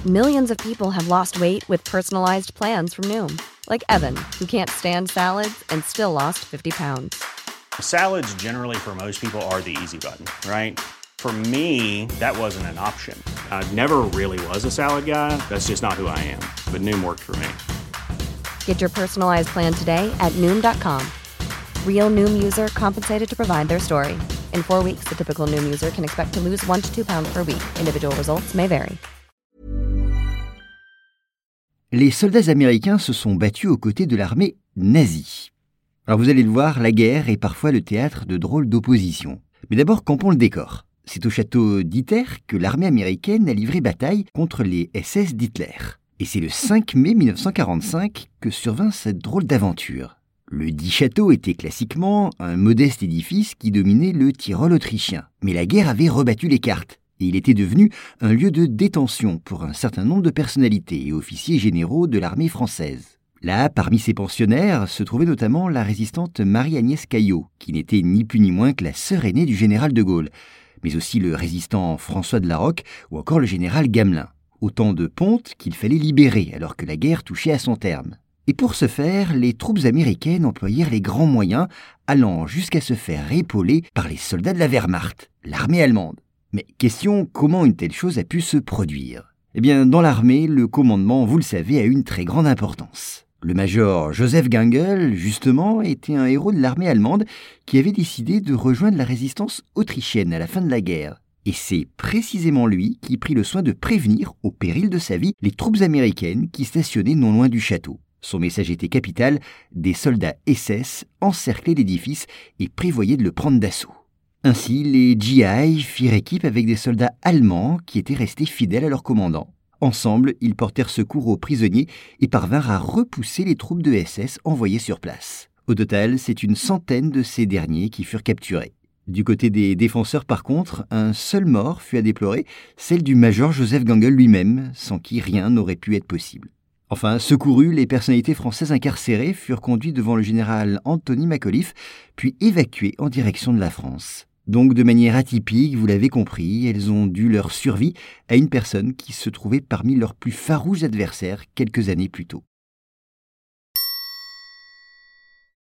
Millions of people have lost weight with personalized plans from Noom. Like Evan, who can't stand salads and still lost 50 pounds. Salads generally for most people are the easy button, right? For me, that wasn't an option. I never really was a salad guy. That's just not who I am. But Noom worked for me. Get your personalized plan today at Noom.com. Real Noom user compensated to provide their story. In 4 weeks, the typical Noom user can expect to lose 1 to 2 pounds per week. Individual results may vary. Les soldats américains se sont battus aux côtés de l'armée nazie. Alors vous allez le voir, la guerre est parfois le théâtre de drôles d'opposition. Mais d'abord, campons le décor. C'est au château d'Iter que l'armée américaine a livré bataille contre les SS d'Hitler. Et c'est le 5 mai 1945 que survint cette drôle d'aventure. Le dit château était classiquement un modeste édifice qui dominait le Tyrol autrichien. Mais la guerre avait rebattu les cartes. Et il était devenu un lieu de détention pour un certain nombre de personnalités et officiers généraux de l'armée française. Là, parmi ses pensionnaires, se trouvait notamment la résistante Marie-Agnès Caillot, qui n'était ni plus ni moins que la sœur aînée du général de Gaulle, mais aussi le résistant François de Larocque ou encore le général Gamelin. Autant de pontes qu'il fallait libérer alors que la guerre touchait à son terme. Et pour ce faire, les troupes américaines employèrent les grands moyens, allant jusqu'à se faire épauler par les soldats de la Wehrmacht, l'armée allemande. Mais question, comment une telle chose a pu se produire ? Eh bien, dans l'armée, le commandement, vous le savez, a une très grande importance. Le major Joseph Gangel, justement, était un héros de l'armée allemande qui avait décidé de rejoindre la résistance autrichienne à la fin de la guerre. Et c'est précisément lui qui prit le soin de prévenir, au péril de sa vie, les troupes américaines qui stationnaient non loin du château. Son message était capital, des soldats SS encerclaient l'édifice et prévoyaient de le prendre d'assaut. Ainsi, les GI firent équipe avec des soldats allemands qui étaient restés fidèles à leur commandant. Ensemble, ils portèrent secours aux prisonniers et parvinrent à repousser les troupes de SS envoyées sur place. Au total, c'est une centaine de ces derniers qui furent capturés. Du côté des défenseurs, par contre, un seul mort fut à déplorer, celle du major Joseph Gangel lui-même, sans qui rien n'aurait pu être possible. Enfin, secourus, les personnalités françaises incarcérées furent conduites devant le général Anthony McAuliffe, puis évacuées en direction de la France. Donc, de manière atypique, vous l'avez compris, elles ont dû leur survie à une personne qui se trouvait parmi leurs plus farouches adversaires quelques années plus tôt.